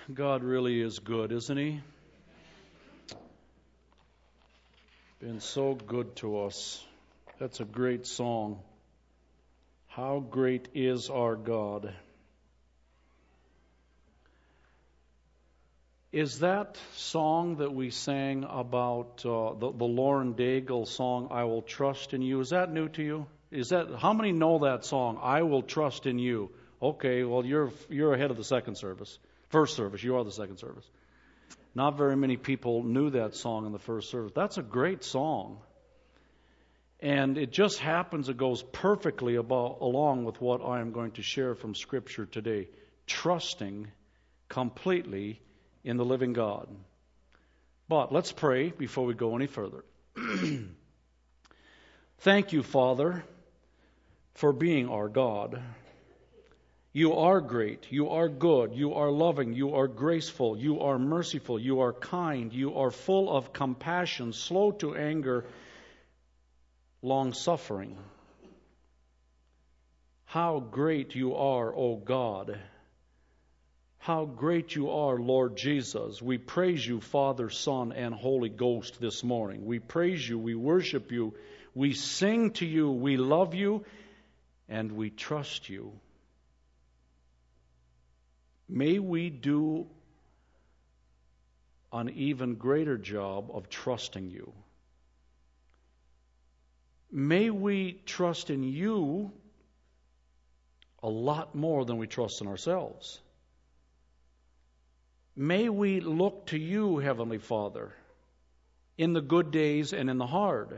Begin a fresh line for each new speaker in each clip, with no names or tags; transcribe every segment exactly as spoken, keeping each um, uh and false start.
God really is good, isn't He? Been so good to us. That's a great song. How great is our God? Is that song that we sang about uh, the, the Lauren Daigle song, I Will Trust in You, is that new to you? Is that, how many know that song, I Will Trust in You? Okay, well, you're you're ahead of the second service. First service, you are the second service. Not very many people knew that song in the first service. That's a great song. And it just happens it goes perfectly about, along with what I am going to share from Scripture today. Trusting completely in the living God. But let's pray before we go any further. Thank you, Father, for being our God. You are great, you are good, you are loving, you are graceful, you are merciful, you are kind, you are full of compassion, slow to anger, long-suffering. How great you are, O God. How great you are, Lord Jesus. We praise you, Father, Son, and Holy Ghost this morning. We praise you, we worship you, we sing to you, we love you, and we trust you. May we do an even greater job of trusting you. May we trust in you a lot more than we trust in ourselves. May we look to you, Heavenly Father, in the good days and in the hard.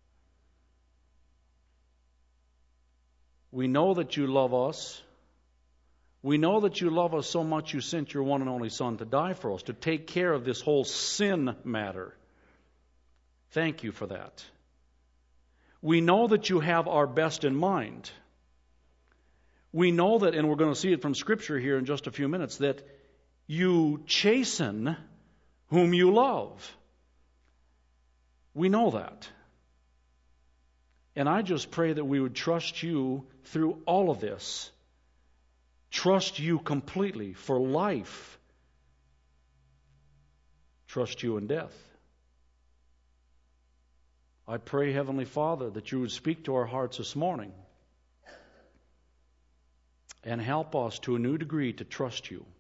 We know that you love us. We know that you love us so much you sent your one and only Son to die for us, to take care of this whole sin matter. Thank you for that. We know that you have our best in mind. We know that, and we're going to see it from Scripture here in just a few minutes, that you chasten whom you love. We know that. And I just pray that we would trust you through all of this. Trust you completely for life. Trust you in death. I pray, Heavenly Father, that you would speak to our hearts this morning and help us to a new degree to trust you.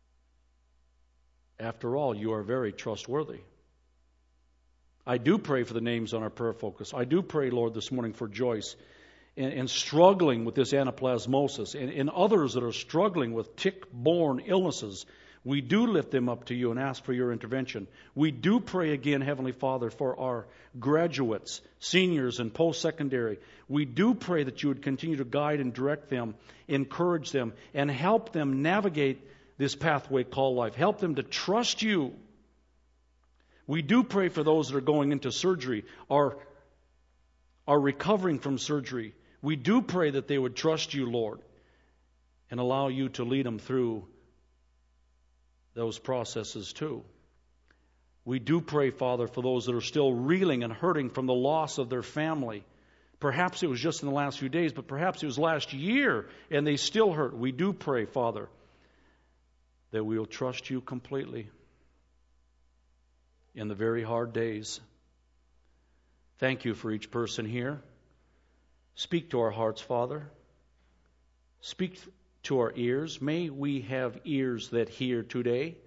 After all, you are very trustworthy. I do pray for the names on our prayer focus. I do pray, Lord, this morning for Joyce and, and struggling with this anaplasmosis and, and others that are struggling with tick-borne illnesses. We do lift them up to you and ask for your intervention. We do pray again, Heavenly Father, for our graduates, seniors, and post-secondary. We do pray that you would continue to guide and direct them, encourage them, and help them navigate this pathway called life. Help them to trust you. We do pray for those that are going into surgery, are, are recovering from surgery. We do pray that they would trust you, Lord, and allow you to lead them through those processes too. We do pray, Father, for those that are still reeling and hurting from the loss of their family. Perhaps it was just in the last few days, but perhaps it was last year and they still hurt. We do pray, Father, that we will trust you completely in the very hard days. Thank you for each person here. Speak to our hearts, Father. Speak to our ears. May we have ears that hear today.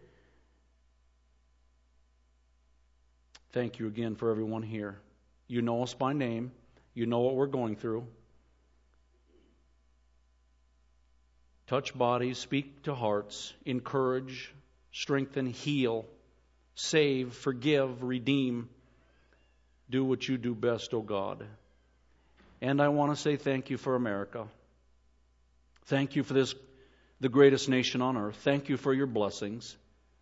Thank you again for everyone here. You know us by name. You know what we're going through. Touch bodies, speak to hearts, encourage, strengthen, heal, save, forgive, redeem. Do what you do best, O God. And I want to say thank you for America. Thank you for this, the greatest nation on earth. Thank you for your blessings.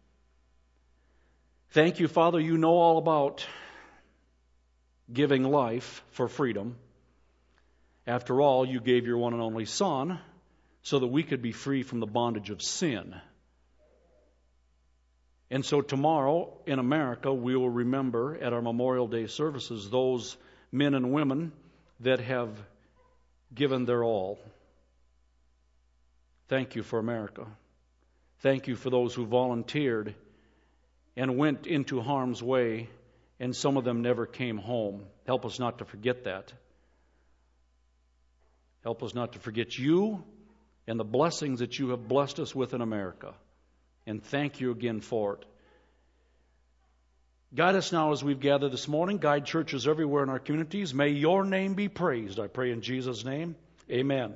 Thank you, Father, you know all about giving life for freedom. After all, you gave your one and only Son so that we could be free from the bondage of sin. And so tomorrow in America, we will remember at our Memorial Day services those men and women that have given their all. Thank you for America. Thank you for those who volunteered and went into harm's way, and some of them never came home. Help us not to forget that. Help us not to forget you and the blessings that you have blessed us with in America. And thank you again for it. Guide us now as we've gathered this morning. Guide churches everywhere in our communities. May your name be praised. I pray in Jesus' name. Amen.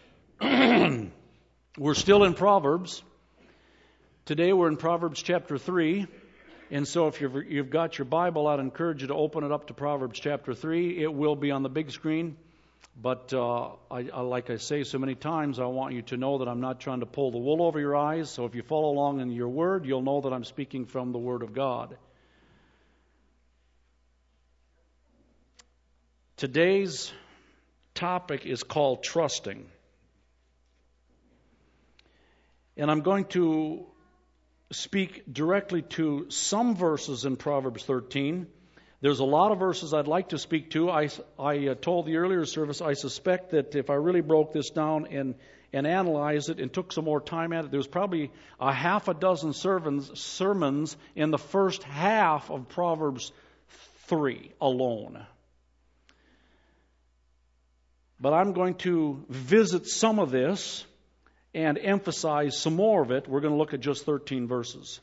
We're still in Proverbs. Today we're in Proverbs chapter three. And so if you've, you've got your Bible, I'd encourage you to open it up to Proverbs chapter three. It will be on the big screen. But uh, I, I, like I say so many times, I want you to know that I'm not trying to pull the wool over your eyes. So if you follow along in your word, you'll know that I'm speaking from the Word of God. Today's topic is called trusting. And I'm going to speak directly to some verses in Proverbs thirteen. There's a lot of verses I'd like to speak to. I, I uh, told the earlier service, I suspect that if I really broke this down and, and analyzed it and took some more time at it, there's probably a half a dozen sermons, sermons in the first half of Proverbs three alone. But I'm going to visit some of this and emphasize some more of it. We're going to look at just thirteen verses.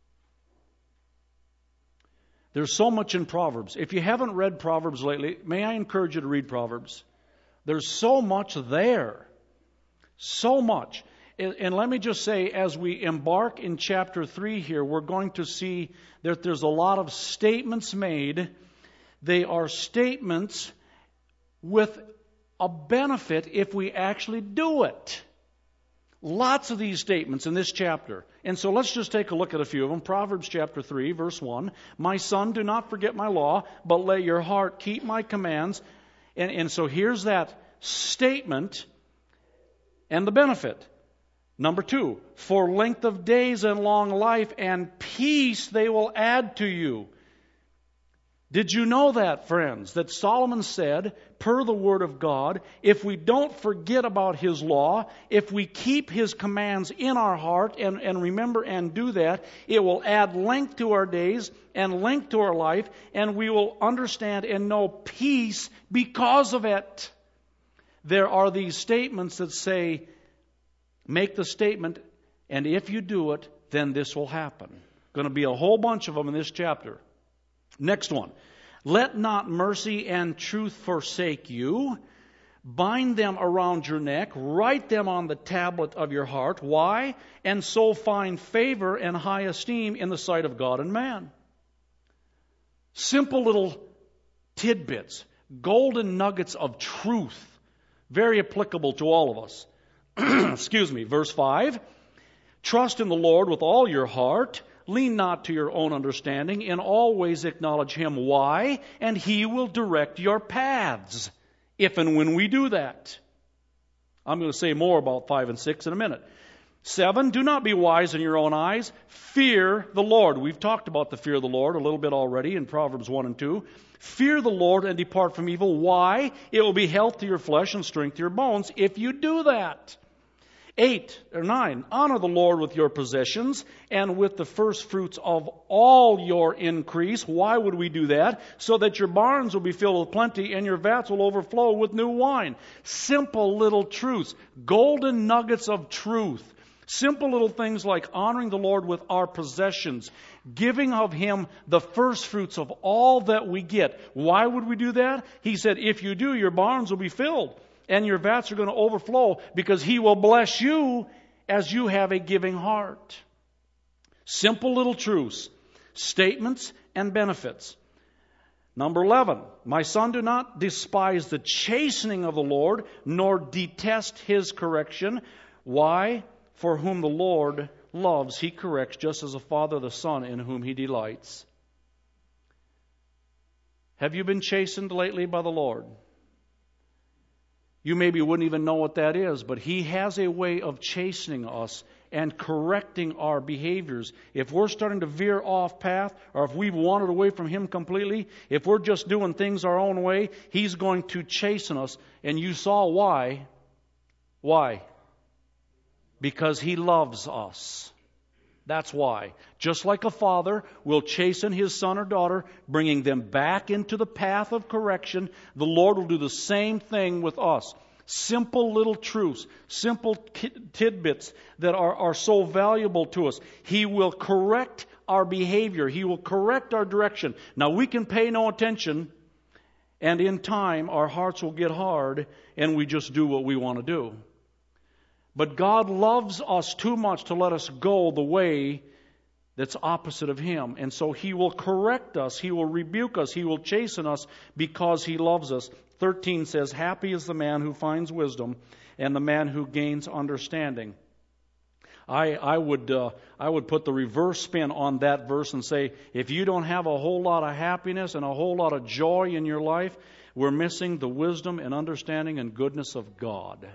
There's so much in Proverbs. If you haven't read Proverbs lately, may I encourage you to read Proverbs. There's so much there. So much. And, and let me just say, as we embark in chapter three here, we're going to see that there's a lot of statements made. They are statements with a benefit if we actually do it. Lots of these statements in this chapter. And so let's just take a look at a few of them. Proverbs chapter three, verse one. My son, do not forget my law, but let your heart keep my commands. And, and so here's that statement and the benefit. Number two, for length of days and long life and peace they will add to you. Did you know that, friends, that Solomon said, per the word of God, if we don't forget about his law, if we keep his commands in our heart and, and remember and do that, it will add length to our days and length to our life, and we will understand and know peace because of it. There are these statements that say, make the statement, and if you do it, then this will happen. Going to be a whole bunch of them in this chapter. Next one. Let not mercy and truth forsake you. Bind them around your neck. Write them on the tablet of your heart. Why? And so find favor and high esteem in the sight of God and man. Simple little tidbits. Golden nuggets of truth. Very applicable to all of us. Excuse me. Verse five. Trust in the Lord with all your heart. Lean not to your own understanding. In all ways acknowledge Him. Why? And He will direct your paths, if and when we do that. I'm going to say more about five and six in a minute. Seven, do not be wise in your own eyes. Fear the Lord. We've talked about the fear of the Lord a little bit already in Proverbs one and two. Fear the Lord and depart from evil. Why? It will be health to your flesh and strength to your bones if you do that. Eight or nine, honor the Lord with your possessions and with the first fruits of all your increase. Why would we do that? So that your barns will be filled with plenty and your vats will overflow with new wine. Simple little truths, golden nuggets of truth. Simple little things like honoring the Lord with our possessions, giving of Him the first fruits of all that we get. Why would we do that? He said, if you do, your barns will be filled. And your vats are going to overflow because He will bless you as you have a giving heart. Simple little truths, statements and benefits. Number eleven, my son, do not despise the chastening of the Lord, nor detest His correction. Why? For whom the Lord loves, He corrects, just as a father the son in whom He delights. Have you been chastened lately by the Lord? You maybe wouldn't even know what that is, but He has a way of chastening us and correcting our behaviors. If we're starting to veer off path, or if we've wandered away from Him completely, if we're just doing things our own way, He's going to chasten us. And you saw why. Why? Because He loves us. That's why. Just like a father will chasten his son or daughter, bringing them back into the path of correction, the Lord will do the same thing with us. Simple little truths, simple tidbits that are, are so valuable to us. He will correct our behavior. He will correct our direction. Now, we can pay no attention, and in time, our hearts will get hard, and we just do what we want to do. But God loves us too much to let us go the way that's opposite of Him. And so He will correct us, He will rebuke us, He will chasten us because He loves us. thirteen says, "Happy is the man who finds wisdom and the man who gains understanding." I, I would uh, I would put the reverse spin on that verse and say, if you don't have a whole lot of happiness and a whole lot of joy in your life, we're missing the wisdom and understanding and goodness of God.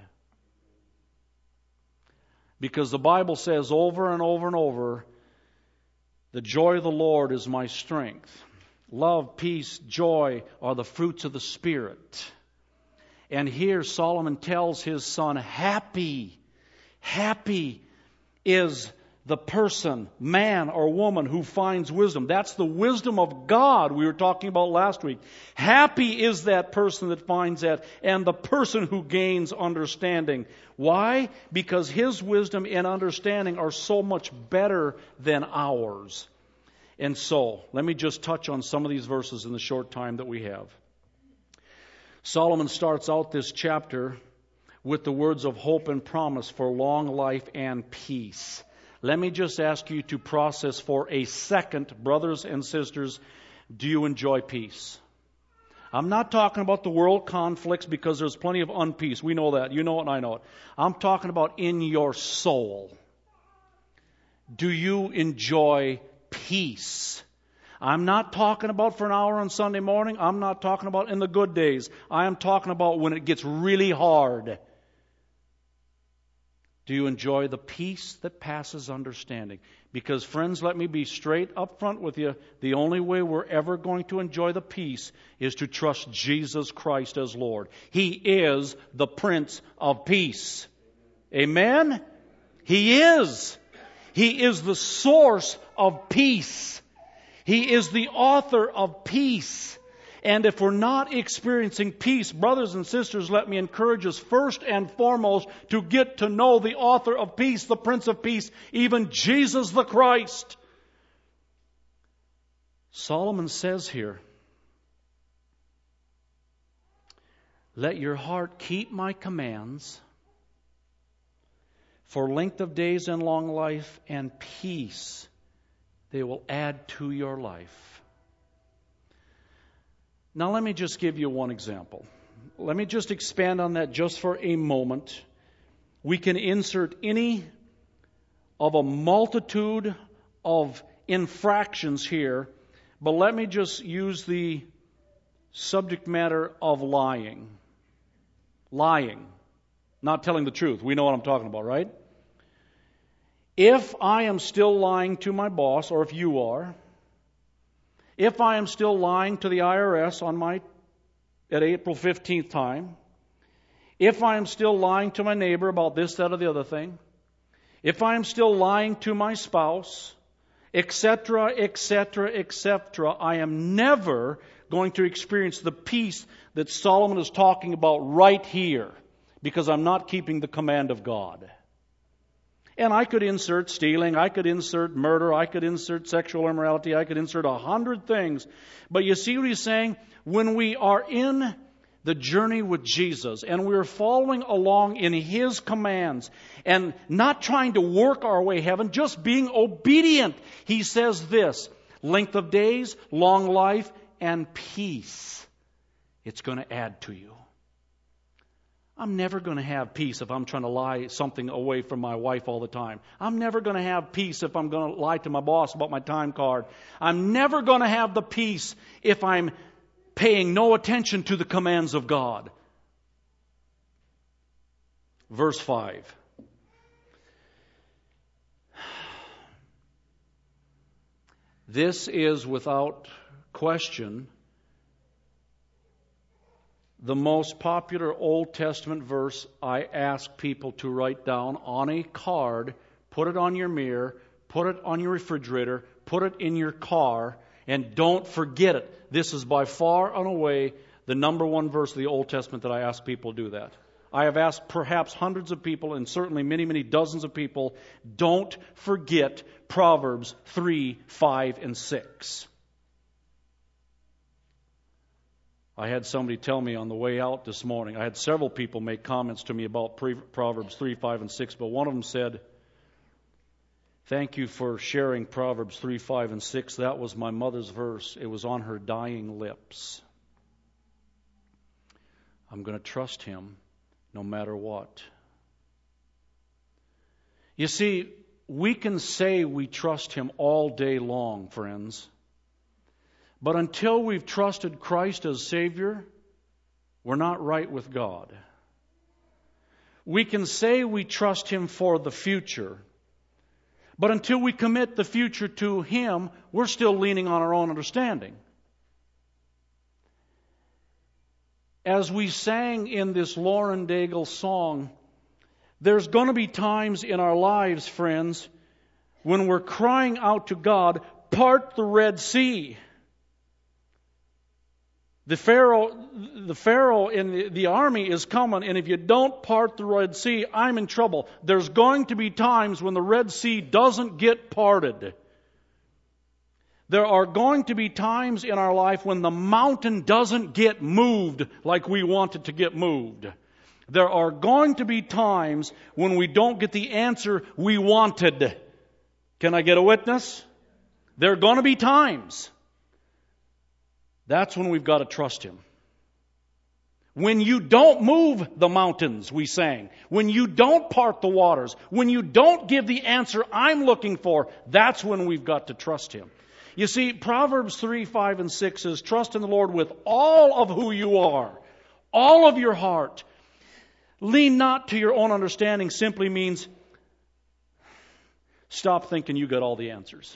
Because the Bible says over and over and over, the joy of the Lord is my strength. Love, peace, joy are the fruits of the Spirit. And here Solomon tells his son, happy, happy is the person, man or woman, who finds wisdom. That's the wisdom of God we were talking about last week. Happy is that person that finds that, and the person who gains understanding. Why? Because his wisdom and understanding are so much better than ours. And so, let me just touch on some of these verses in the short time that we have. Solomon starts out this chapter with the words of hope and promise for long life and peace. Let me just ask you to process for a second, brothers and sisters, do you enjoy peace? I'm not talking about the world conflicts, because there's plenty of unpeace. We know that. You know it and I know it. I'm talking about in your soul. Do you enjoy peace? I'm not talking about for an hour on Sunday morning. I'm not talking about in the good days. I am talking about when it gets really hard. Do you enjoy the peace that passes understanding? Because, friends, let me be straight up front with you. The only way we're ever going to enjoy the peace is to trust Jesus Christ as Lord. He is the Prince of Peace. Amen? He is. He is the source of peace. He is the author of peace. And if we're not experiencing peace, brothers and sisters, let me encourage us first and foremost to get to know the author of peace, the Prince of Peace, even Jesus the Christ. Solomon says here, let your heart keep my commands, for length of days and long life and peace they will add to your life. Now let me just give you one example. Let me just expand on that just for a moment. We can insert any of a multitude of infractions here, but let me just use the subject matter of lying. Lying. Not telling the truth. We know what I'm talking about, right? If I am still lying to my boss, or if you are, if I am still lying to the I R S on my at April fifteenth time, if I am still lying to my neighbor about this, that, or the other thing, if I am still lying to my spouse, et cetera, et cetera, et cetera, I am never going to experience the peace that Solomon is talking about right here, because I'm not keeping the command of God. And I could insert stealing, I could insert murder, I could insert sexual immorality, I could insert a hundred things. But you see what he's saying? When we are in the journey with Jesus and we're following along in His commands and not trying to work our way to heaven, just being obedient, He says this, length of days, long life, and peace. It's going to add to you. I'm never going to have peace if I'm trying to lie something away from my wife all the time. I'm never going to have peace if I'm going to lie to my boss about my time card. I'm never going to have the peace if I'm paying no attention to the commands of God. Verse five. This is without question the most popular Old Testament verse I ask people to write down on a card, put it on your mirror, put it on your refrigerator, put it in your car, and don't forget it. This is by far and away the number one verse of the Old Testament that I ask people to do that. I have asked perhaps hundreds of people, and certainly many, many dozens of people, don't forget Proverbs three, five, and six. I had somebody tell me on the way out this morning, I had several people make comments to me about Proverbs three, five, and six, but one of them said, "Thank you for sharing Proverbs three, five, and six. That was my mother's verse. It was on her dying lips. I'm going to trust Him no matter what." You see, we can say we trust Him all day long, friends. But until we've trusted Christ as Savior, we're not right with God. We can say we trust Him for the future, but until we commit the future to Him, we're still leaning on our own understanding. As we sang in this Lauren Daigle song, there's going to be times in our lives, friends, when we're crying out to God, "Part the Red Sea." The Pharaoh, the Pharaoh in the, the army is coming, and if you don't part the Red Sea, I'm in trouble. There's going to be times when the Red Sea doesn't get parted. There are going to be times in our life when the mountain doesn't get moved like we want it to get moved. There are going to be times when we don't get the answer we wanted. Can I get a witness? There are going to be times. That's when we've got to trust Him. When you don't move the mountains, we sang. When you don't part the waters. When you don't give the answer I'm looking for, that's when we've got to trust Him. You see, Proverbs three, five, and six says, trust in the Lord with all of who you are, all of your heart. Lean not to your own understanding simply means stop thinking you got all the answers.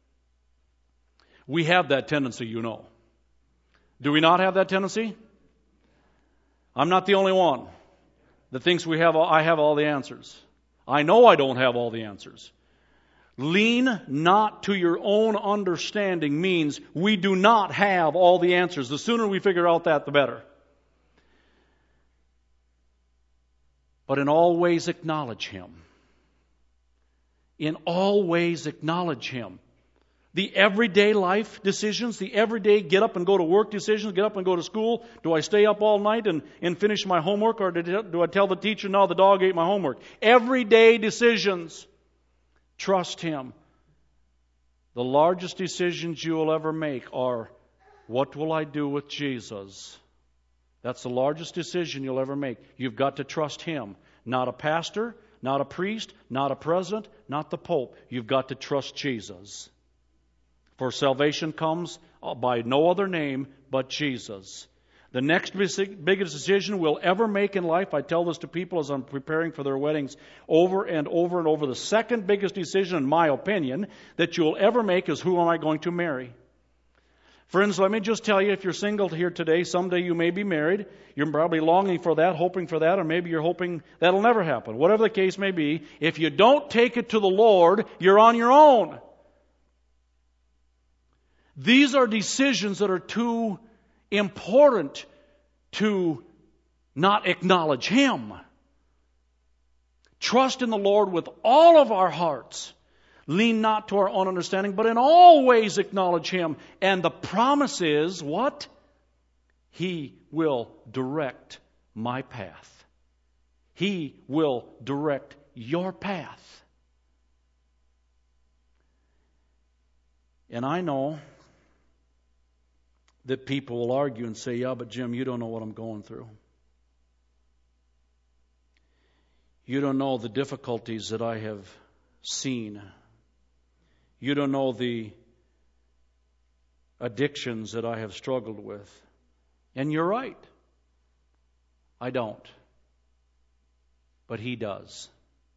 We have that tendency, you know. Do we not have that tendency? I'm not the only one that thinks we have. I have all the answers. I know I don't have all the answers. Lean not to your own understanding means we do not have all the answers. The sooner we figure out that, the better. But in all ways acknowledge Him. In all ways acknowledge Him. The everyday life decisions, the everyday get up and go to work decisions, get up and go to school. Do I stay up all night and, and finish my homework, or do I tell the teacher, no, the dog ate my homework? Everyday decisions. Trust Him. The largest decisions you will ever make are, what will I do with Jesus? That's the largest decision you'll ever make. You've got to trust Him. Not a pastor, not a priest, not a president, not the Pope. You've got to trust Jesus. For salvation comes by no other name but Jesus. The next biggest decision we'll ever make in life, I tell this to people as I'm preparing for their weddings over and over and over, the second biggest decision, in my opinion, that you'll ever make is, who am I going to marry? Friends, let me just tell you, if you're single here today, someday you may be married. You're probably longing for that, hoping for that, or maybe you're hoping that'll never happen. Whatever the case may be, if you don't take it to the Lord, you're on your own. These are decisions that are too important to not acknowledge Him. Trust in the Lord with all of our hearts. Lean not to our own understanding, but in all ways acknowledge Him. And the promise is, what? He will direct my path. He will direct your path. And I know that people will argue and say, yeah, but Jim, you don't know what I'm going through. You don't know the difficulties that I have seen. You don't know the addictions that I have struggled with. And you're right. I don't. But He does.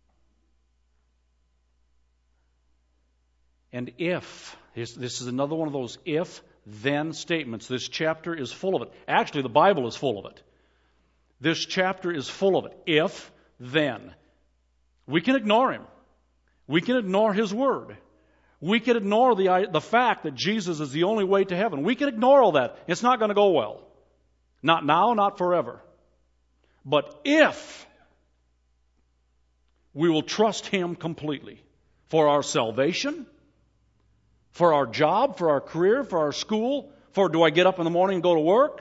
And if, this is another one of those if-then statements. This chapter is full of it. Actually, the Bible is full of it. This chapter is full of it. If, then. We can ignore Him. We can ignore His Word. We could ignore the, the fact that Jesus is the only way to heaven. We can ignore all that. It's not going to go well. Not now, not forever. But if we will trust Him completely for our salvation, for our job, for our career, for our school, for do I get up in the morning and go to work?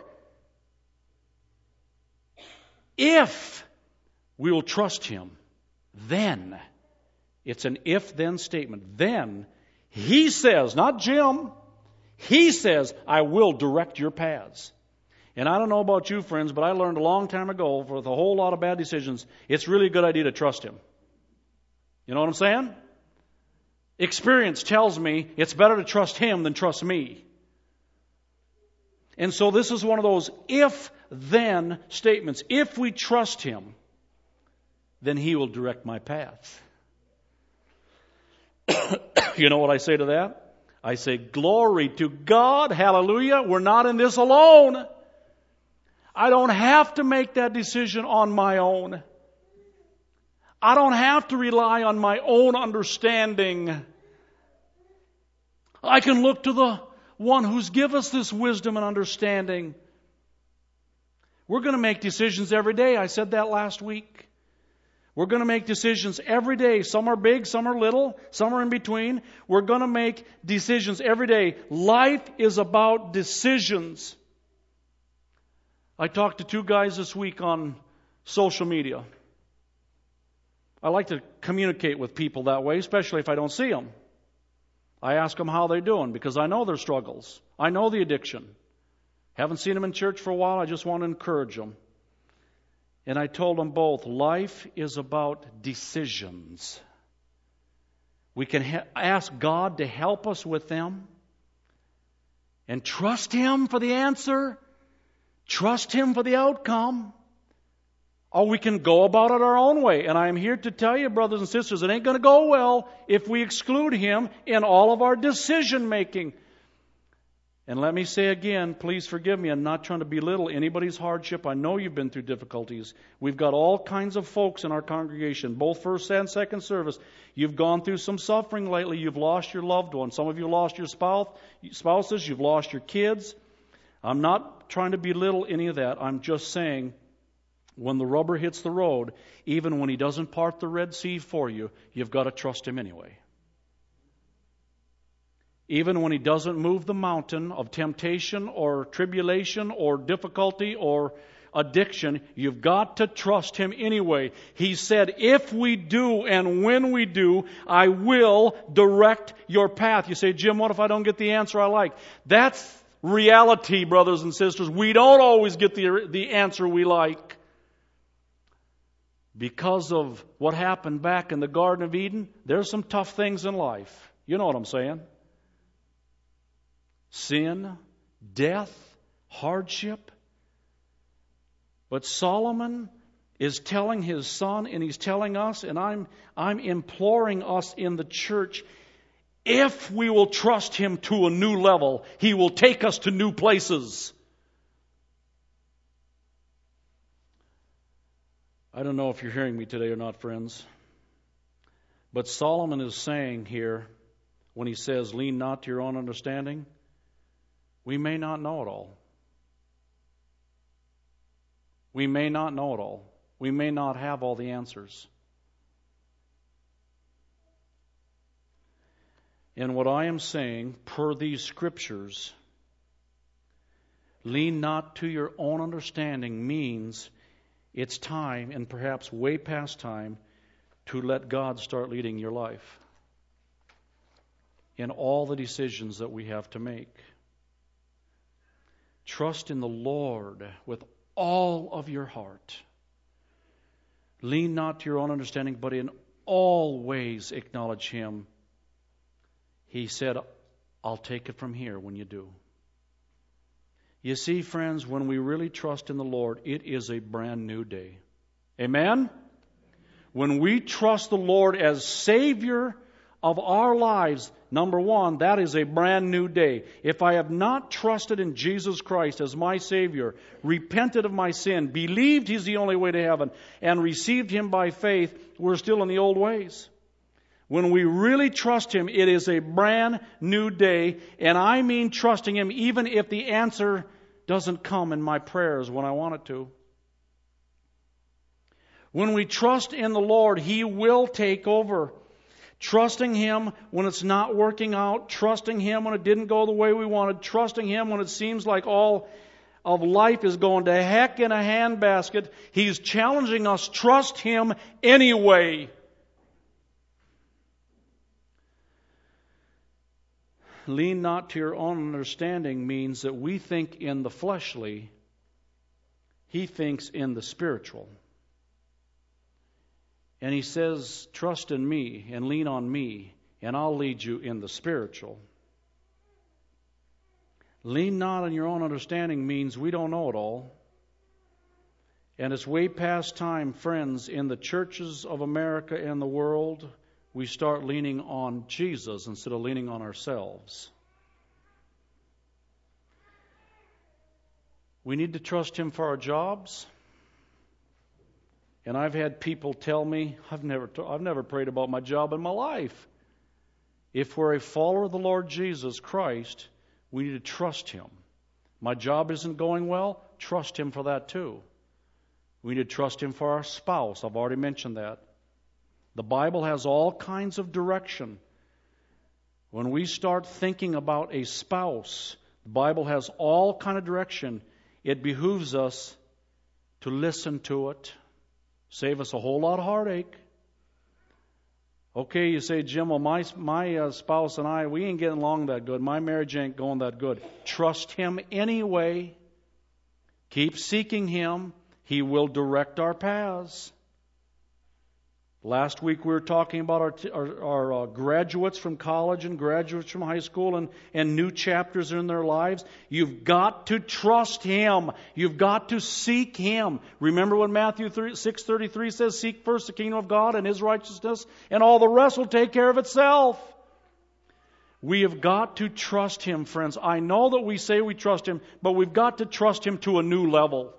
If we will trust Him, then, it's an if-then statement, then He says, not Jim, He says, I will direct your paths. And I don't know about you, friends, but I learned a long time ago, with a whole lot of bad decisions, it's really a good idea to trust Him. You know what I'm saying? Experience tells me it's better to trust Him than trust me. And so this is one of those if-then statements. If we trust Him, then He will direct my path. You know what I say to that? I say, glory to God, hallelujah, we're not in this alone. I don't have to make that decision on my own. I don't have to rely on my own understanding. I can look to the one who's given us this wisdom and understanding. We're going to make decisions every day. I said that last week. We're going to make decisions every day. Some are big, some are little, some are in between. We're going to make decisions every day. Life is about decisions. I talked to two guys this week on social media. I like to communicate with people that way, especially if I don't see them. I ask them how they're doing because I know their struggles. I know the addiction. Haven't seen them in church for a while. I just want to encourage them. And I told them both, life is about decisions. We can ha- ask God to help us with them and trust Him for the answer, trust Him for the outcome, or we can go about it our own way. And I am here to tell you, brothers and sisters, it ain't going to go well if we exclude Him in all of our decision making. And let me say again, please forgive me, I'm not trying to belittle anybody's hardship. I know you've been through difficulties. We've got all kinds of folks in our congregation, both first and second service. You've gone through some suffering lately. You've lost your loved ones. Some of you lost your spouse, spouses. You've lost your kids. I'm not trying to belittle any of that. I'm just saying, when the rubber hits the road, even when He doesn't part the Red Sea for you, you've got to trust Him anyway. Even when He doesn't move the mountain of temptation or tribulation or difficulty or addiction, you've got to trust Him anyway. He said, if we do and when we do, I will direct your path. You say, Jim, what if I don't get the answer I like? That's reality, brothers and sisters. We don't always get the, the answer we like. Because of what happened back in the Garden of Eden, there's some tough things in life. You know what I'm saying? Sin, death, hardship. But Solomon is telling his son, and he's telling us, and I'm, I'm imploring us in the church, if we will trust Him to a new level, He will take us to new places. I don't know if you're hearing me today or not, friends. But Solomon is saying here, when he says, lean not to your own understanding, we may not know it all. We may not know it all. We may not have all the answers. And what I am saying, per these scriptures, lean not to your own understanding means it's time, and perhaps way past time, to let God start leading your life in all the decisions that we have to make. Trust in the Lord with all of your heart. Lean not to your own understanding, but in all ways acknowledge Him. He said, I'll take it from here when you do. You see, friends, when we really trust in the Lord, it is a brand new day. Amen? When we trust the Lord as Savior of our lives, number one, that is a brand new day. If I have not trusted in Jesus Christ as my Savior, repented of my sin, believed He's the only way to heaven, and received Him by faith, we're still in the old ways. When we really trust Him, it is a brand new day. And I mean trusting Him even if the answer doesn't come in my prayers when I want it to. When we trust in the Lord, He will take over. Trusting Him when it's not working out, trusting Him when it didn't go the way we wanted, trusting Him when it seems like all of life is going to heck in a handbasket. He's challenging us, trust Him anyway. Lean not to your own understanding means that we think in the fleshly, He thinks in the spiritual. And He says, trust in me and lean on me, and I'll lead you in the spiritual. Lean not on your own understanding means we don't know it all. And it's way past time, friends, in the churches of America and the world, we start leaning on Jesus instead of leaning on ourselves. We need to trust Him for our jobs. And I've had people tell me, I've never, I've never prayed about my job in my life. If we're a follower of the Lord Jesus Christ, we need to trust Him. My job isn't going well, trust Him for that too. We need to trust Him for our spouse. I've already mentioned that. The Bible has all kinds of direction. When we start thinking about a spouse, the Bible has all kind of direction. It behooves us to listen to it. Save us a whole lot of heartache. Okay, you say, Jim, well, my, my uh, spouse and I, we ain't getting along that good. My marriage ain't going that good. Trust Him anyway. Keep seeking Him. He will direct our paths. Last week we were talking about our, our, our uh, graduates from college and graduates from high school and, and new chapters in their lives. You've got to trust Him. You've got to seek Him. Remember what Matthew six thirty-three says, seek first the kingdom of God and His righteousness, and all the rest will take care of itself. We have got to trust Him, friends. I know that we say we trust Him, but we've got to trust Him to a new level.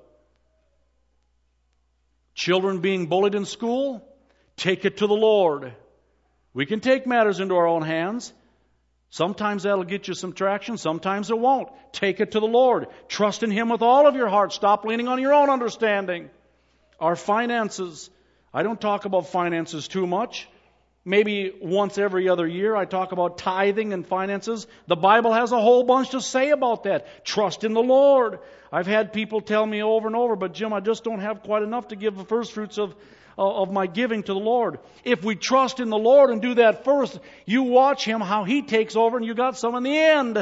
Children being bullied in school, take it to the Lord. We can take matters into our own hands. Sometimes that'll get you some traction. Sometimes it won't. Take it to the Lord. Trust in Him with all of your heart. Stop leaning on your own understanding. Our finances. I don't talk about finances too much. Maybe once every other year I talk about tithing and finances. The Bible has a whole bunch to say about that. Trust in the Lord. I've had people tell me over and over, but Jim, I just don't have quite enough to give the first fruits of of my giving to the Lord. If we trust in the Lord and do that first, you watch Him, how He takes over, and you got some in the end.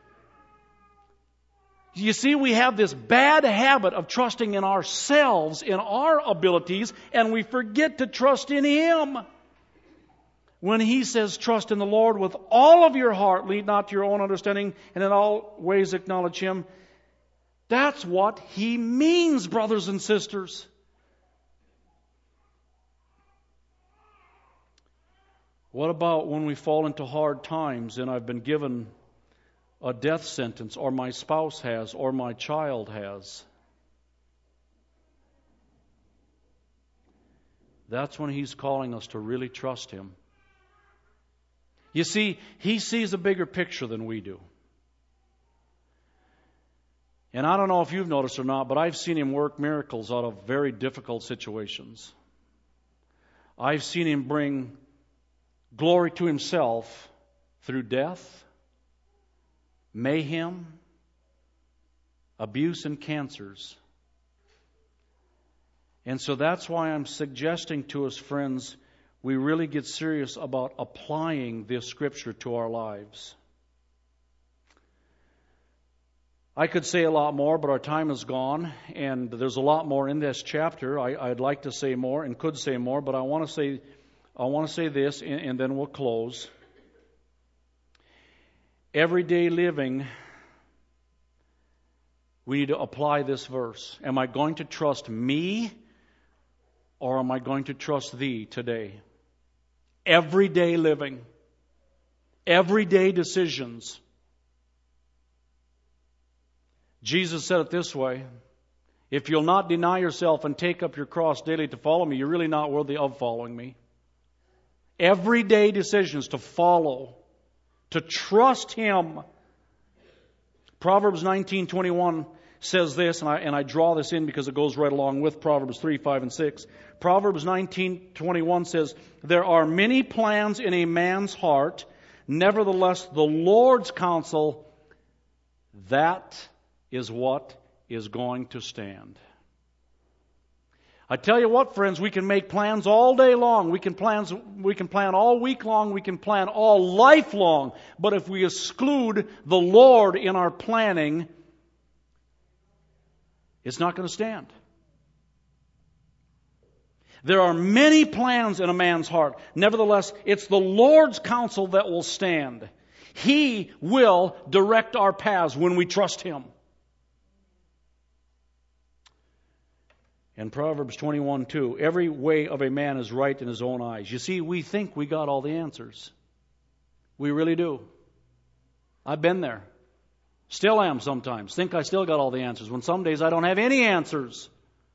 You see, we have this bad habit of trusting in ourselves, in our abilities, and we forget to trust in Him. When He says, trust in the Lord with all of your heart, lean not to your own understanding, and in all ways acknowledge Him, that's what He means, brothers and sisters. What about when we fall into hard times and I've been given a death sentence, or my spouse has, or my child has? That's when He's calling us to really trust Him. You see, He sees a bigger picture than we do. And I don't know if you've noticed or not, but I've seen Him work miracles out of very difficult situations. I've seen Him bring glory to Himself through death, mayhem, abuse, and cancers. And so that's why I'm suggesting to us, friends, we really get serious about applying this Scripture to our lives. I could say a lot more, but our time is gone, and there's a lot more in this chapter. I, I'd like to say more and could say more, but I want to say I want to say this, and, and then we'll close. Everyday living, we need to apply this verse. Am I going to trust me, or am I going to trust Thee today? Everyday living, everyday decisions. Jesus said it this way: if you'll not deny yourself and take up your cross daily to follow me, you're really not worthy of following me. everyday decisions to follow, to trust Him. Proverbs nineteen twenty-one says this, and I, and I draw this in because it goes right along with Proverbs three, five, and six. Proverbs nineteen twenty-one says, "There are many plans in a man's heart, nevertheless the Lord's counsel, that is what is going to stand." I tell you what, friends, we can make plans all day long. We can plans, we can plan all week long. We can plan all life long. But if we exclude the Lord in our planning, it's not going to stand. There are many plans in a man's heart. Nevertheless, it's the Lord's counsel that will stand. He will direct our paths when we trust Him. And Proverbs twenty-one two, "Every way of a man is right in his own eyes." You see, we think we got all the answers. We really do. I've been there. Still am sometimes. Think I still got all the answers, when some days I don't have any answers.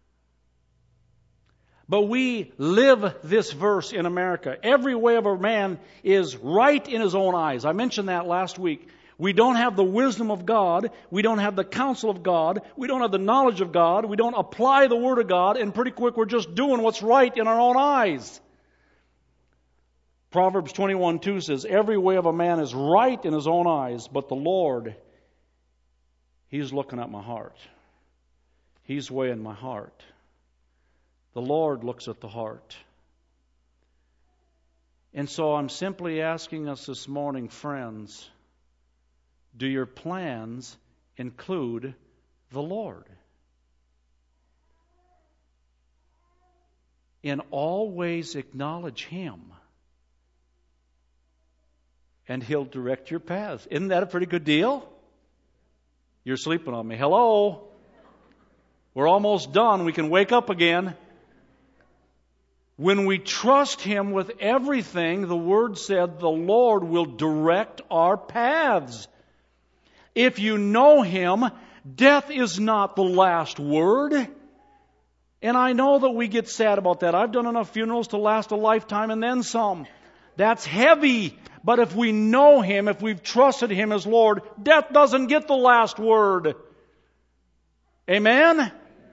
But we live this verse in America. Every way of a man is right in his own eyes. I mentioned that last week. We don't have the wisdom of God. We don't have the counsel of God. We don't have the knowledge of God. We don't apply the Word of God. And pretty quick, we're just doing what's right in our own eyes. Proverbs twenty-one two says, "Every way of a man is right in his own eyes, but the Lord, He's looking at my heart. He's weighing my heart." The Lord looks at the heart. And so I'm simply asking us this morning, friends, do your plans include the Lord? In all ways acknowledge Him, and He'll direct your paths. Isn't that a pretty good deal? You're sleeping on me. Hello? We're almost done. We can wake up again. When we trust Him with everything, the Word said the Lord will direct our paths. If you know Him, death is not the last word. And I know that we get sad about that. I've done enough funerals to last a lifetime and then some. That's heavy. But if we know Him, if we've trusted Him as Lord, death doesn't get the last word. Amen?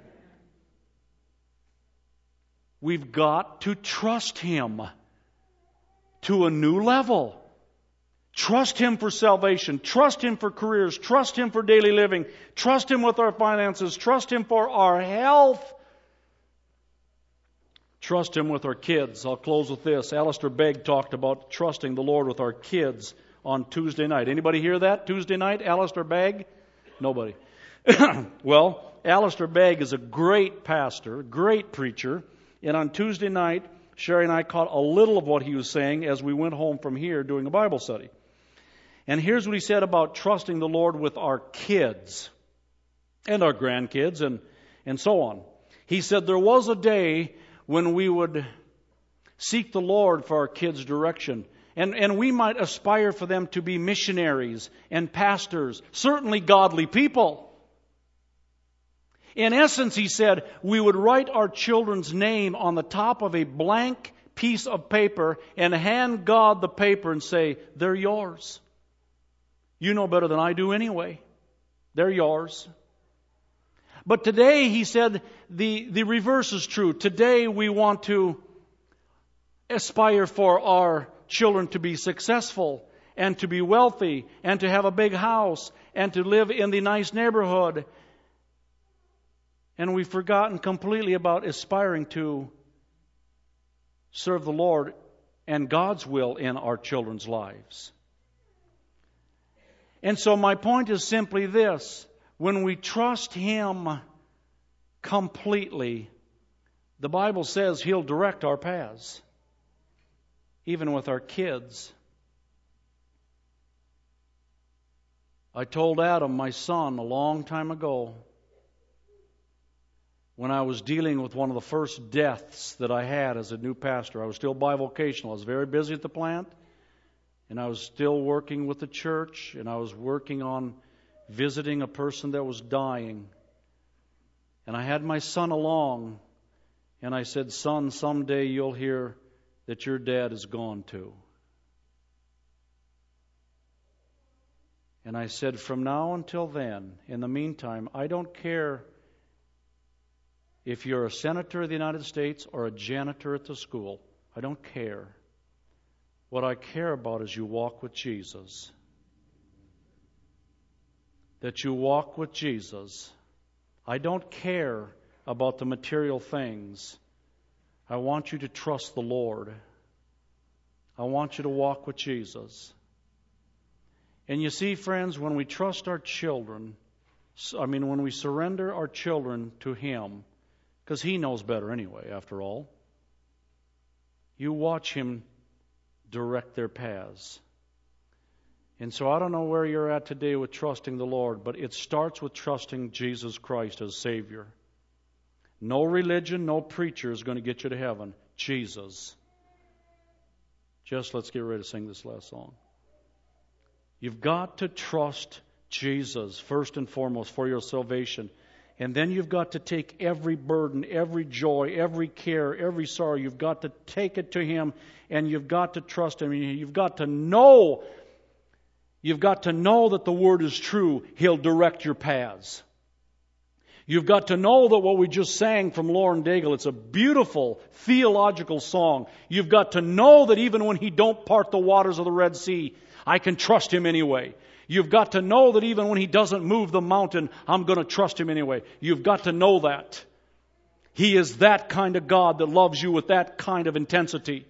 We've got to trust Him to a new level. Trust Him for salvation. Trust Him for careers. Trust Him for daily living. Trust Him with our finances. Trust Him for our health. Trust Him with our kids. I'll close with this. Alistair Begg talked about trusting the Lord with our kids on Tuesday night. Anybody hear that? Tuesday night, Alistair Begg? Nobody. Well, Alistair Begg is a great pastor, great preacher. And on Tuesday night, Sherry and I caught a little of what he was saying as we went home from here doing a Bible study. And here's what he said about trusting the Lord with our kids and our grandkids and, and so on. He said there was a day when we would seek the Lord for our kids' direction. And, and we might aspire for them to be missionaries and pastors, certainly godly people. In essence, he said, we would write our children's name on the top of a blank piece of paper and hand God the paper and say, they're yours. You know better than I do anyway. They're yours. But today, he said, the, the reverse is true. Today, we want to aspire for our children to be successful and to be wealthy and to have a big house and to live in the nice neighborhood. And we've forgotten completely about aspiring to serve the Lord and God's will in our children's lives. And so my point is simply this. When we trust Him completely, the Bible says He'll direct our paths, even with our kids. I told Adam, my son, a long time ago, when I was dealing with one of the first deaths that I had as a new pastor. I was still bivocational. I was very busy at the plant, and I was still working with the church, and I was working on visiting a person that was dying. And I had my son along, and I said, son, someday you'll hear that your dad is gone to. And I said, from now until then, in the meantime, I don't care if you're a senator of the United States or a janitor at the school. I don't care. What I care about is you walk with Jesus. That you walk with Jesus. I don't care about the material things. I want you to trust the Lord. I want you to walk with Jesus. And you see, friends, when we trust our children, I mean, when we surrender our children to Him, because He knows better anyway, after all, you watch Him direct their paths. And so I don't know where you're at today with trusting the Lord, but it starts with trusting Jesus Christ as Savior. No religion, no preacher is going to get you to heaven. Jesus. Just let's get ready to sing this last song. You've got to trust Jesus first and foremost for your salvation. And then you've got to take every burden, every joy, every care, every sorrow. You've got to take it to Him, and you've got to trust Him. You've got to know, you've got to know that the Word is true. He'll direct your paths. You've got to know that what we just sang from Lauren Daigle, it's a beautiful theological song. You've got to know that even when He don't part the waters of the Red Sea, I can trust Him anyway. You've got to know that even when He doesn't move the mountain, I'm going to trust Him anyway. You've got to know that. He is that kind of God that loves you with that kind of intensity.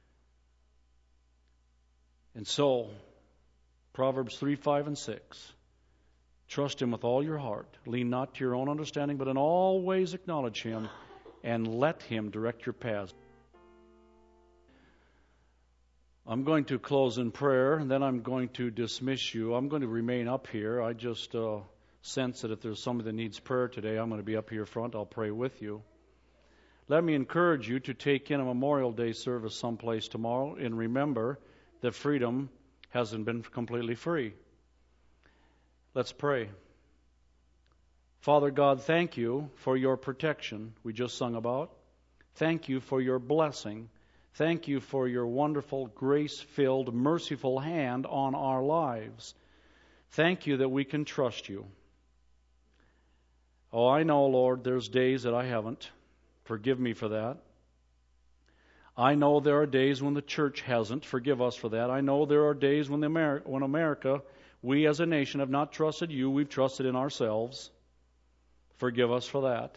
And so, Proverbs three, five, and six. Trust Him with all your heart. Lean not to your own understanding, but in all ways acknowledge Him, and let Him direct your paths. I'm going to close in prayer, and then I'm going to dismiss you. I'm going to remain up here. I just uh, sense that if there's somebody that needs prayer today, I'm going to be up here front. I'll pray with you. Let me encourage you to take in a Memorial Day service someplace tomorrow, and remember that freedom hasn't been completely free. Let's pray. Father God, thank You for Your protection we just sung about. Thank You for Your blessing. Thank You for Your wonderful, grace-filled, merciful hand on our lives. Thank You that we can trust You. Oh, I know, Lord, there's days that I haven't. Forgive me for that. I know there are days when the church hasn't. Forgive us for that. I know there are days when, the Ameri- when America, we as a nation, have not trusted You. We've trusted in ourselves. Forgive us for that.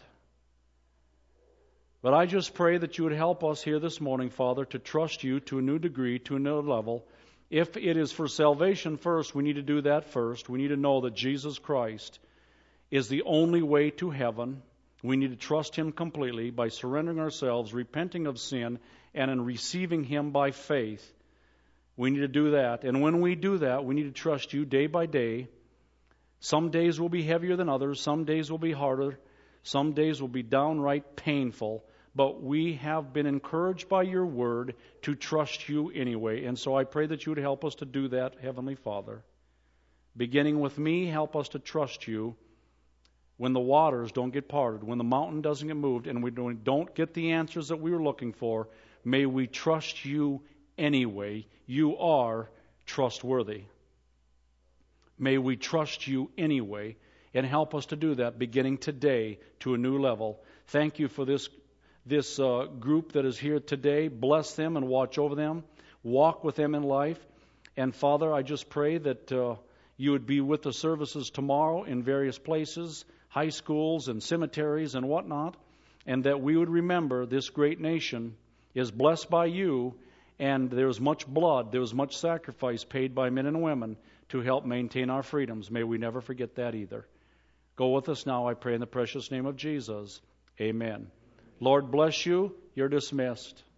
But I just pray that You would help us here this morning, Father, to trust You to a new degree, to a new level. If it is for salvation first, we need to do that first. We need to know that Jesus Christ is the only way to heaven. We need to trust Him completely by surrendering ourselves, repenting of sin, and in receiving Him by faith. We need to do that. And when we do that, we need to trust You day by day. Some days will be heavier than others. Some days will be harder. Some days will be downright painful. But we have been encouraged by Your Word to trust You anyway. And so I pray that You would help us to do that, Heavenly Father. Beginning with me, help us to trust You when the waters don't get parted, when the mountain doesn't get moved, and we don't get the answers that we were looking for. May we trust You anyway. You are trustworthy. May we trust You anyway, and help us to do that beginning today to a new level. Thank You for this This uh, group that is here today. Bless them and watch over them. Walk with them in life. And Father, I just pray that uh, You would be with the services tomorrow in various places, high schools and cemeteries and whatnot, and that we would remember this great nation is blessed by You, and there's much blood, there's much sacrifice paid by men and women to help maintain our freedoms. May we never forget that either. Go with us now, I pray, in the precious name of Jesus. Amen. Lord bless you. You're dismissed.